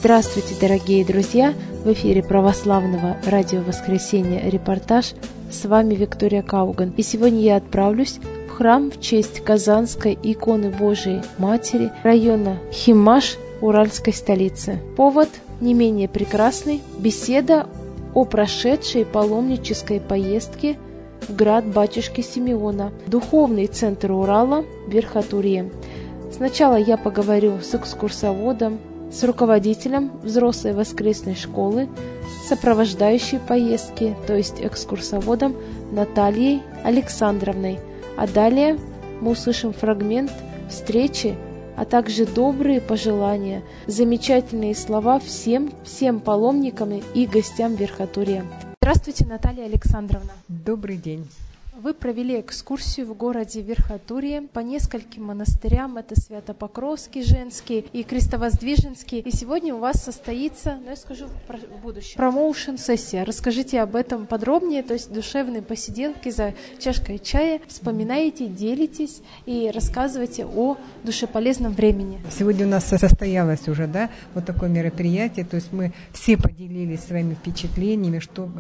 Здравствуйте, дорогие друзья! В эфире Православного радио «Воскресенье» репортаж. С вами Виктория Кауган. И сегодня я отправлюсь в храм в честь Казанской иконы Божией Матери района Химаш Уральской столицы. Повод не менее прекрасный – беседа о прошедшей паломнической поездке в град батюшки Симеона, духовный центр Урала, Верхотурье. Сначала я поговорю с экскурсоводом, с руководителем взрослой воскресной школы, сопровождающей поездки, то есть экскурсоводом Натальей Александровной. А далее мы услышим фрагмент встречи, а также добрые пожелания, замечательные слова всем паломникам и гостям Верхотурья. Здравствуйте, Наталья Александровна. Добрый день. Вы провели экскурсию в городе Верхотурье по нескольким монастырям. Это Свято-Покровский женский и Крестовоздвиженский. И сегодня у вас состоится, я скажу в будущем, промоушен-сессия. Расскажите об этом подробнее, то есть душевные посиделки за чашкой чая. Вспоминаете, делитесь и рассказывайте о душеполезном времени. Сегодня у нас состоялось уже, вот такое мероприятие. То есть мы все поделились своими впечатлениями,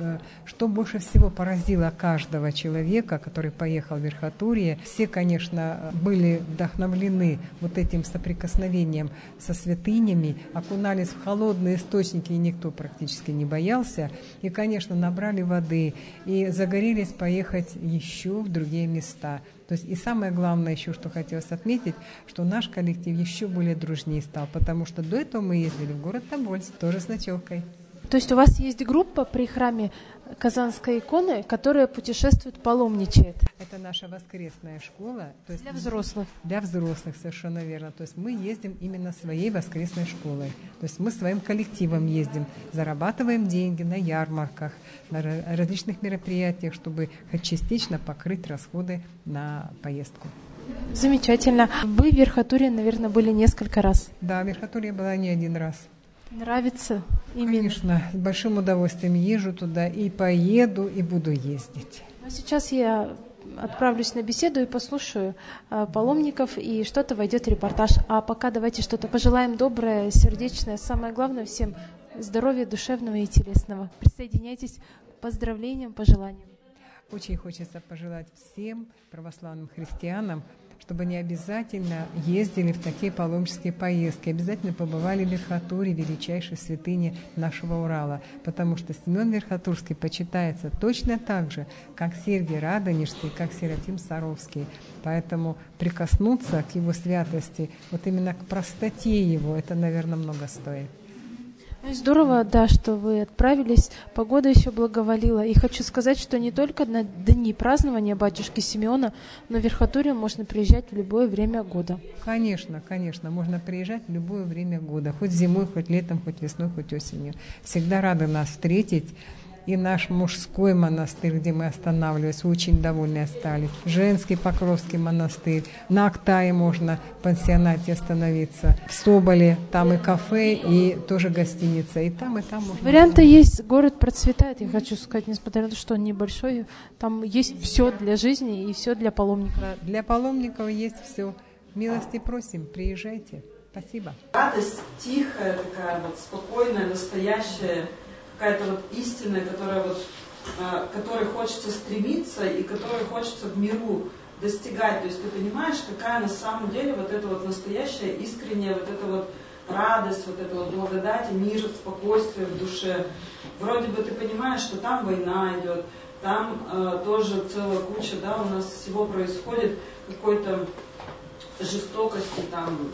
что больше всего поразило каждого человека, который поехал в Верхотурье. Все, конечно, были вдохновлены вот этим соприкосновением со святынями, окунались в холодные источники, и никто практически не боялся. И, конечно, набрали воды и загорелись поехать еще в другие места. То есть и самое главное еще, что хотелось отметить, что наш коллектив еще более дружнее стал, потому что до этого мы ездили в город Тобольск, тоже с ночевкой. То есть у вас есть группа при храме Казанской иконы, которая путешествует, паломничает? Это наша воскресная школа. То есть для взрослых? Для взрослых, совершенно верно. То есть мы ездим именно своей воскресной школой. То есть мы своим коллективом ездим, зарабатываем деньги на ярмарках, на различных мероприятиях, чтобы хоть частично покрыть расходы на поездку. Замечательно. Вы в Верхотурье, наверное, были несколько раз? Да, в Верхотурье была не один раз. Нравится именно? Конечно, с большим удовольствием езжу туда и поеду, и буду ездить. А сейчас я отправлюсь на беседу и послушаю паломников, и что-то войдет в репортаж. А пока давайте что-то пожелаем доброе, сердечное. Самое главное всем здоровья душевного и телесного. Присоединяйтесь к поздравлениям, пожеланиям. Очень хочется пожелать всем православным христианам, чтобы они обязательно ездили в такие паломнические поездки, обязательно побывали в Верхотурье, величайшей святыне нашего Урала, потому что Симеон Верхотурский почитается точно так же, как Сергий Радонежский, как Серафим Саровский. Поэтому прикоснуться к его святости, вот именно к простоте его, это, наверное, много стоит. Здорово, да, что вы отправились. Погода еще благоволила. И хочу сказать, что не только на дни празднования батюшки Симеона, но в Верхотурью можно приезжать в любое время года. Конечно, можно приезжать в любое время года. Хоть зимой, хоть летом, хоть весной, хоть осенью. Всегда рады нас встретить. И наш мужской монастырь, где мы останавливались, очень довольны остались. Женский Покровский монастырь. На Актае можно в пансионате остановиться. В Соболе там и кафе, и тоже гостиница. И там можно. Варианты есть. Город процветает, я хочу сказать, несмотря на то, что он небольшой. Там есть все для жизни и все для паломников. Для паломников есть все. Милости просим, приезжайте. Спасибо. Радость тихая, такая вот спокойная, настоящая, какая-то вот истина, которой хочется стремиться и которой хочется в миру достигать. То есть ты понимаешь, какая на самом деле вот эта вот настоящая, искренняя вот эта вот радость, вот эта вот благодать, мир, спокойствие в душе. Вроде бы ты понимаешь, что там война идет, там тоже целая куча, у нас всего происходит, какой-то жестокости, там,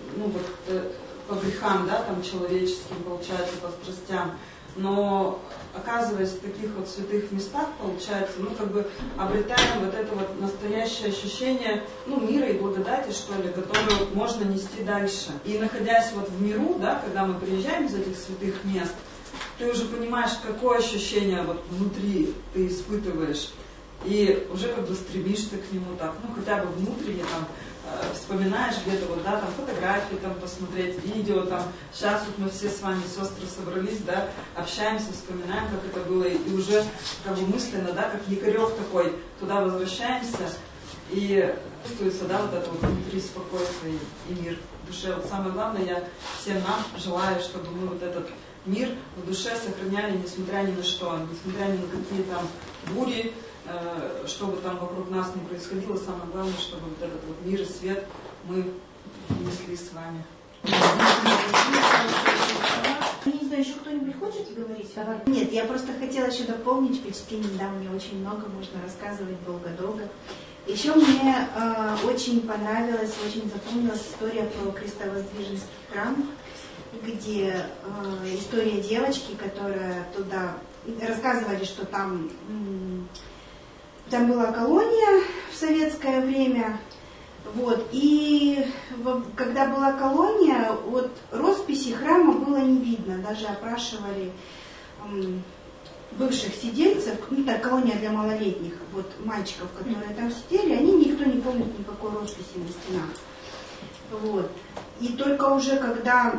по грехам, там человеческим, получается, по страстям. Но оказываясь в таких вот святых местах, получается, обретаем вот это вот настоящее ощущение, мира и благодати, что ли, которую можно нести дальше. И находясь вот в миру, когда мы приезжаем из этих святых мест, ты уже понимаешь, какое ощущение вот внутри ты испытываешь. И уже стремишься к нему так, хотя бы внутренне вспоминаешь где-то фотографии посмотреть, видео Сейчас мы все с вами, сестры, собрались, общаемся, вспоминаем, как это было, и уже мысленно, как якорек такой, туда возвращаемся, и чувствуется, вот это вот внутри спокойствие и мир. в душе. Вот самое главное, я всем нам желаю, чтобы мы вот этот мир в душе сохраняли, несмотря ни на что, несмотря ни на какие там бури, что бы там вокруг нас ни происходило, самое главное, чтобы вот этот вот мир и свет мы несли с вами. Я не знаю, еще кто-нибудь хочет говорить? Нет, я просто хотела еще дополнить впечатление, да, мне очень много можно рассказывать долго-долго. Еще мне очень понравилась, очень запомнилась история про крестовоздвиженский храм, где история девочки, которая туда... Рассказывали, что там была колония в советское время. Вот, и когда была колония, вот росписи храма было не видно. Даже опрашивали бывших сидельцев, ну так, колония для малолетних, вот мальчиков, которые там сидели, никто не помнит никакой росписи на стенах. Вот. И только уже когда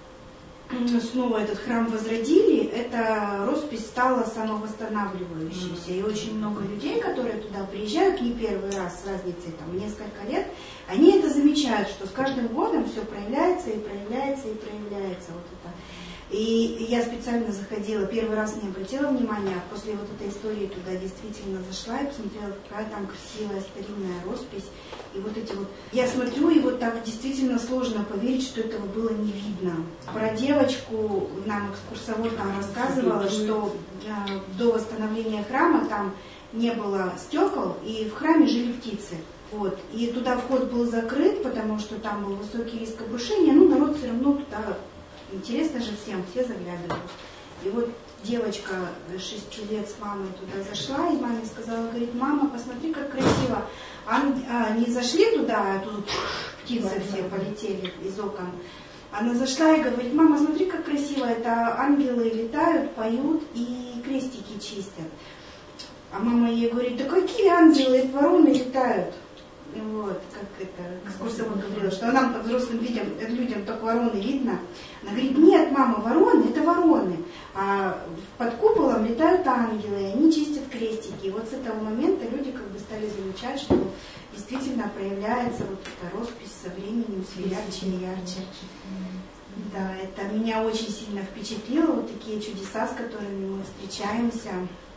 снова этот храм возродили, эта роспись стала самовосстанавливающейся. И очень много людей, которые туда приезжают не первый раз, с разницей там несколько лет, они это замечают, что с каждым годом все проявляется и проявляется и проявляется. Вот это. И я специально заходила, первый раз не обратила внимания, а после вот этой истории туда действительно зашла и посмотрела, какая там красивая старинная роспись. И вот эти вот... Я смотрю, и вот так действительно сложно поверить, что этого было не видно. Про девочку нам экскурсовод там рассказывала, что до восстановления храма там не было стекол, и в храме жили птицы. Вот. И туда вход был закрыт, потому что там был высокий риск обрушения, но народ все равно туда... Интересно же всем, все заглядывают. И вот девочка 6 лет с мамой туда зашла, и маме сказала, говорит, мама, посмотри, как красиво. Они зашли туда, а тут птицы все полетели из окон. Она зашла и говорит, мама, смотри, как красиво, это ангелы летают, поют и крестики чистят. А мама ей говорит, да какие ангелы, это вороны летают. Вот, как это, экскурсовод говорила, что нам, взрослым людям, только вороны видно. Она говорит, нет, мама, вороны, это вороны. А под куполом летают ангелы, и они чистят крестики. И вот с этого момента люди как бы стали замечать, что действительно проявляется вот эта роспись со временем, все ярче и ярче. Да, это меня очень сильно впечатлило, вот такие чудеса, с которыми мы встречаемся.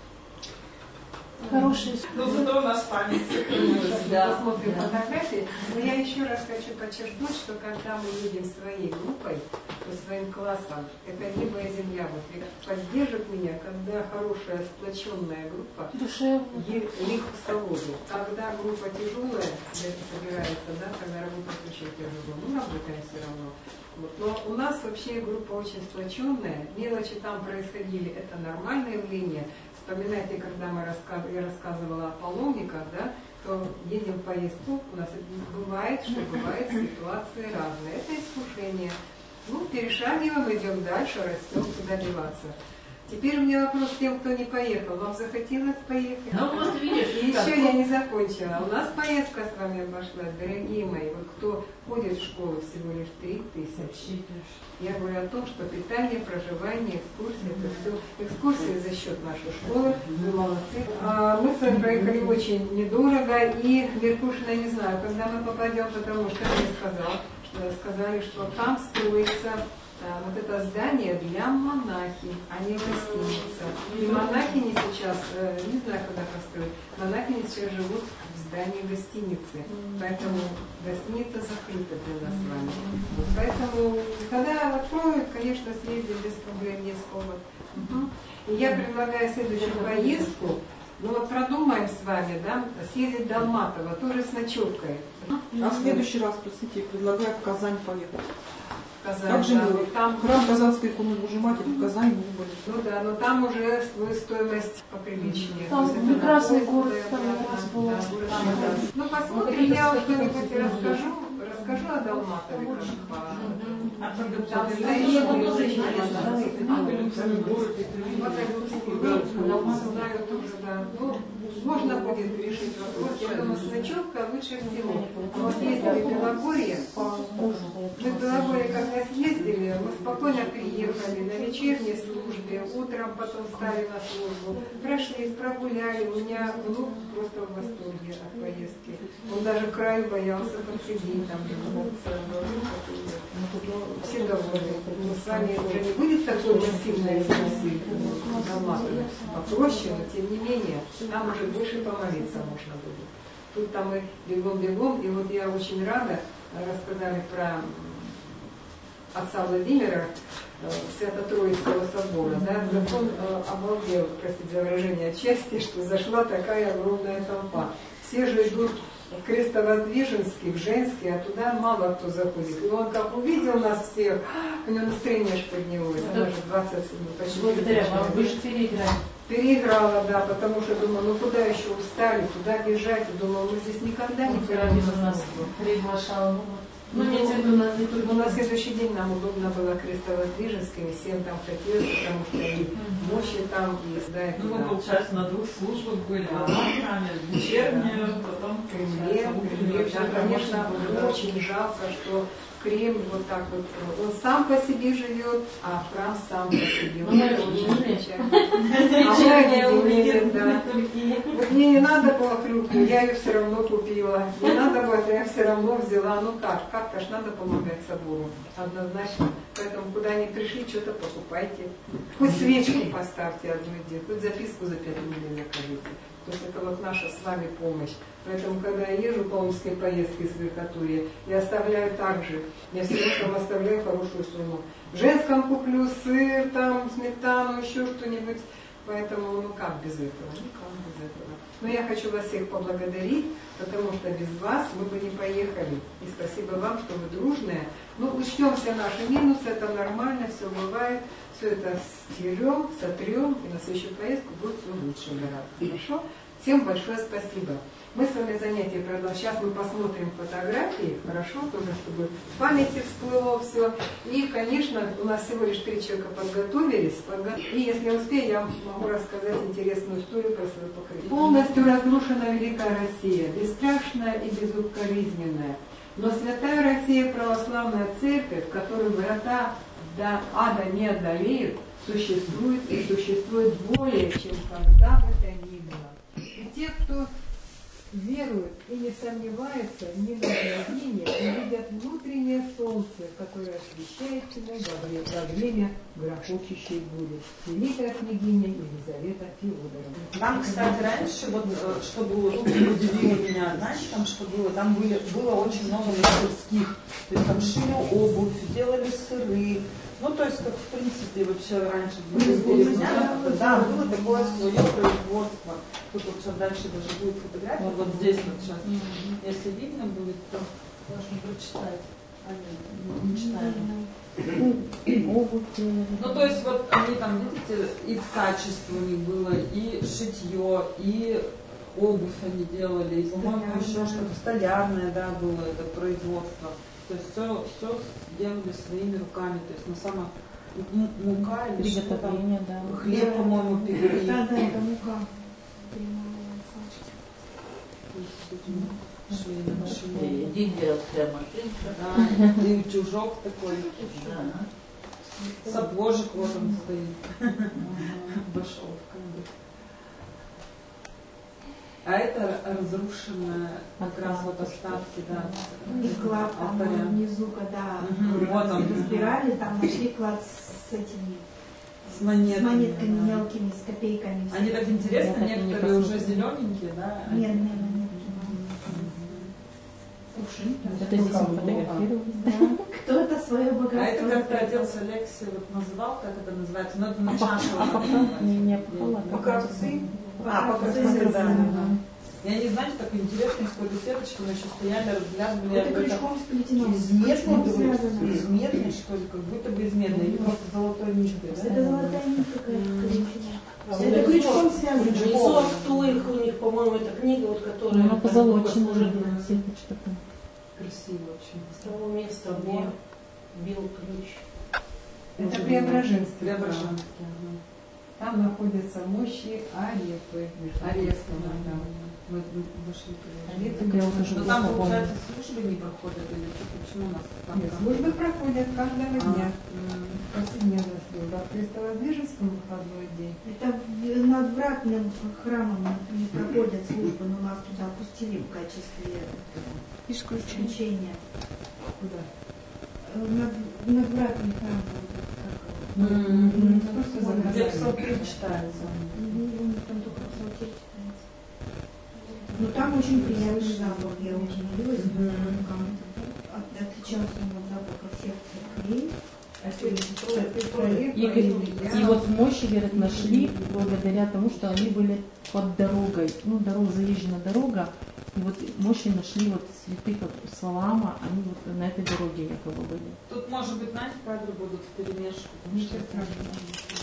Хорошие. Ну, зато у нас память сохранилась. Да, посмотрим фотографии. Но я еще раз хочу подчеркнуть, что когда мы едем своей группой, по своим классам, это небо и земля. Вот поддержит меня, когда хорошая сплоченная группа, легко свободу. Когда группа тяжелая, собирается, да, когда работать очень тяжело, мы работаем все равно. Вот. Но у нас вообще группа очень сплоченная, мелочи там происходили, это нормальное явление. Вспоминайте, когда я рассказывала о паломниках, да, то едем в поездку, у нас бывает, что бывают ситуации разные. Это искушение. Ну, перешагиваем, идем дальше, растем, куда деваться. Теперь у меня вопрос тем, кто не поехал. Вам захотелось поехать? Ну, вот видишь. И еще я не закончила. У нас поездка с вами обошлась, дорогие мои. Вот кто ходит в школу, всего лишь 3000. Я говорю о том, что питание, проживание, экскурсии, это все. Экскурсии за счет нашей школы. Вы молодцы. Мы с вами проехали очень недорого. И Меркушина, я не знаю, когда мы попадем, потому что я сказали, что там строится вот это здание для монахинь, а не гостиница. И монахини сейчас, не знаю, когда построят, монахини сейчас живут в здании гостиницы. Поэтому гостиница закрыта для нас с вами. Вот поэтому, когда откроют, конечно, съездим без проблем, есть повод. И я предлагаю следующую поездку. Ну вот продумаем с вами, да, съездить до Алматова, тоже с ночевкой. А в следующий раз, простите, предлагаю в Казань поехать. Как же мы? Там храм Казанской иконы Божьей Матери в Казани не были. Ну да, но там уже стоимость поприличнее. Там прекрасный город, там раз было. Ну посмотрим, я что-нибудь расскажу о Далматове. Можно будет решить вопрос. Я думаю, с ночевкой лучше всего. Вот ездили в Белогорье. Мы в Белогорье когда съездили, мы спокойно приехали на вечерней службе, утром потом встали на службу, прошлись, прогуляли. У меня внук просто в восторге от поездки. Он даже в краю боялся подходить, там все довольны. Но с вами уже не будет такой массивной экскурсии, попроще, но тем не менее, там уже больше помолиться можно будет. Тут там мы бегом-бегом, и вот я очень рада, рассказали про отца Владимира Свято-Троицкого собора, да, как он обалдел, простите за выражение, от счастья, что зашла такая огромная толпа. Все же идут в Крестовоздвиженский, в Женский, а туда мало кто заходит. И он как увидел нас всех, у него настроение аж поднялось. Она же 20 минут, почти. Благодаря вам, вы же переиграли. Переиграла, да, потому что думаю, ну куда еще устали, туда бежать. И думаю, мы здесь никогда не перейдем. Нас приглашала. Ну, на следующий день нам удобно было Крестовоздвиженским, и всем там хотелось, потому что и мощи там, и да, ну, мы, получается, на 2 службах были, в одном храме, вечернюю, потом в Кремле. Конечно, очень жалко, что Кремль вот так вот, он сам по себе живет, а храм сам по себе. Ну, это очень печально. А мы объединили, да. Вот мне не надо было клюкву, я ее все равно купила. Не надо было, я все равно взяла. Ну как-то ж надо помогать собору, однозначно. Поэтому куда ни пришли, что-то покупайте. Хоть свечку поставьте одну день, хоть записку за 5 рублей закажите. То есть это вот наша с вами помощь. Поэтому, когда я езжу по омской поездке с верхотурья, я оставляю так же. Я всегда там оставляю хорошую сумму. В женском куплю сыр, там, сметану, еще что-нибудь. Поэтому, ну как без этого? Никак без этого. Но я хочу вас всех поблагодарить, потому что без вас мы бы не поехали. И спасибо вам, что вы дружные. Ну, учтем все наши минусы, это нормально, все бывает. Все это стерем, сотрем, и на следующую поездку будет все лучше гораздо. Хорошо? Всем большое спасибо. Мы с вами занятия продолжим. Сейчас мы посмотрим фотографии, хорошо, тоже, чтобы в памяти всплыло все. И, конечно, у нас всего лишь 3 человека подготовились. И если я успею, я могу рассказать интересную историю про свое покрытие. Полностью разрушена Великая Россия, бесстрашная и безукоризненная. Но Святая Россия, православная церковь, которую врата до ада не одолеют, существует и существует более, чем когда бы то ни было. И те, кто веруют и не сомневаются ни на мгновение, увидят внутреннее солнце, которое освещает тьму во время грохочущей бури. Великая княгиня Елизавета Феодоровна. Там, кстати, раньше, вот, что было, удивило меня, знаете, там что было? Там было очень много мастерских. То есть там шили обувь, делали сыры. Ну, то есть, как в принципе вообще раньше было. Да, было такое свое производство. Тут вот сейчас дальше даже будет фотография. Вот здесь вот сейчас. Если видно будет, то можно прочитать. А нет, не читаем. Ну, то есть, вот они там, видите, и качество у них было, и шитье, и обувь они делали, и, по-моему, еще что-то столярное, да, было это производство. То есть все делали своими руками, то есть на самом мука или что там, да. Хлеб, по-моему, пекли. Да, это мука. Диггер прямо. Да, и утюжок такой. Да. Сапожик вот он стоит. Башовка. А это разрушенная как раз вот остатки, да. И клад там внизу, когда разбирали, там нашли клад с этими с монетками мелкими, с копейками. Они так интересно, некоторые уже зелененькие, да? Медные монетки. Это здесь фотографировали. Кто-то свое богатство. А это как-то отец Алексей вот называл, как это называется? Ну, это на чашу. Покровцы. Покровцы, да. И они, знаете, так интересно, с какой-то сеточкой, мы еще стояли, разглядывали. Это крючком сплетено. Из медной, что ли, как будто бы из медной, или просто золотой ниткой, да? Это золотая нитка какая-то. Это крючком связано. И золотых у них, по-моему, эта книга, вот, которая... Она позолоченная сеточка. Красиво очень. С того места, где бил ключ. Это Преображенский. Преображенский. Там находятся мощи Арефы. Арефы, да. Мы вышли. Арефы. Так я вот уже Но там, помню. получается, службы не проходят или почему у нас там? Нет, службы проходят каждого дня. М. Повседневная служба. А в Крестовоздвиженском выходной день. Это над вратным храмом не проходят службы, но нас туда пустили в качестве исключения. Куда? Над вратным храмом. Просто Где заказали. псалтырь читается. Там только псалтырь читается. Ну там очень приятный запах, я очень удивилась. Отличался он от запаха всех церквей. И вот мощи, говорят, нашли благодаря тому, что они были под дорогой. Ну, дорога, заезжена дорога. И вот мощи нашли вот святых Варлаама, они вот на этой дороге якобы были. Тут, может быть, знаете, кадры будут вперемешку. Ничего страшного.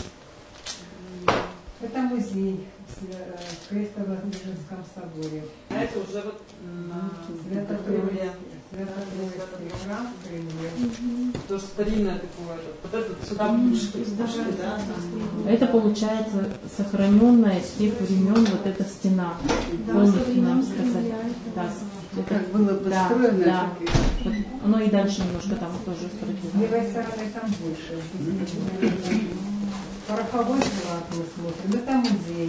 Это музей в Крестовоздвиженском соборе. А это уже вот на Свято-Троицкий храм в Кремле. тоже старинное такое. Вот этот сюда пушки пошли, да? Это получается сохраненная с тех времен вот эта стена. Полностью нам сказали. Да, это Как было да, построено. да. Вот оно и дальше немножко там тоже С спротивно. левой стороны там больше. Пороховой склад мы смотрим. Это музей.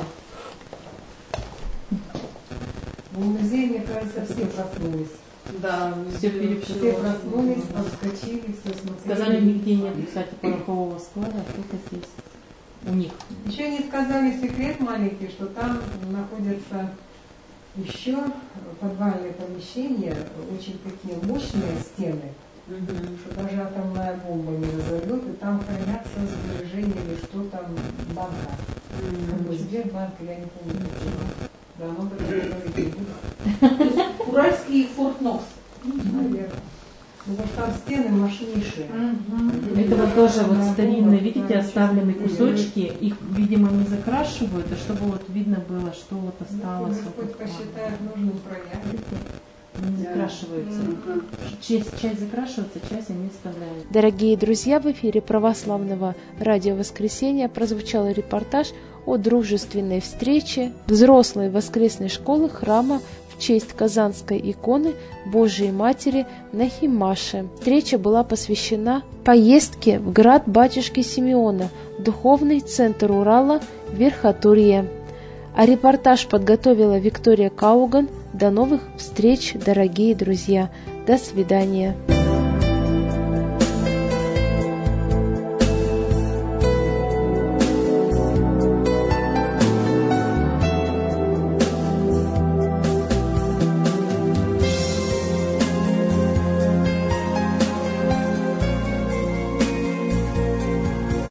В музее, мне кажется, все проснулись. Да, Все Все перепутали. проснулись, подскочили, все смотрели. Сказали, нигде нет, кстати, порохового склада, только здесь. У них. Еще не сказали секрет маленький, что там находятся еще подвальные помещения, очень такие мощные стены, что даже атомная бомба не разорвет, и там хранятся сбережения или что там, банка. Где банка, я не помню. Да, оно говорит, Уральский Форт Нокс. наверное. Ну, потому что там стены мощнейшие. Это вот тоже вот старинные, видите, оставленные кусочки, их, видимо, не закрашивают, а чтобы вот видно было, что вот осталось. Господь вот такое. посчитает нужным проявить. Не закрашиваются. Часть закрашивается, часть они оставляют. Дорогие друзья, в эфире православного радио «Воскресенье» прозвучал репортаж о дружественной встрече взрослой воскресной школы храма в честь Казанской иконы Божией Матери на Химаше. Встреча была посвящена поездке в град батюшки Симеона, духовный центр Урала, Верхотурье. А репортаж подготовила Виктория Кауган. До новых встреч, дорогие друзья. До свидания.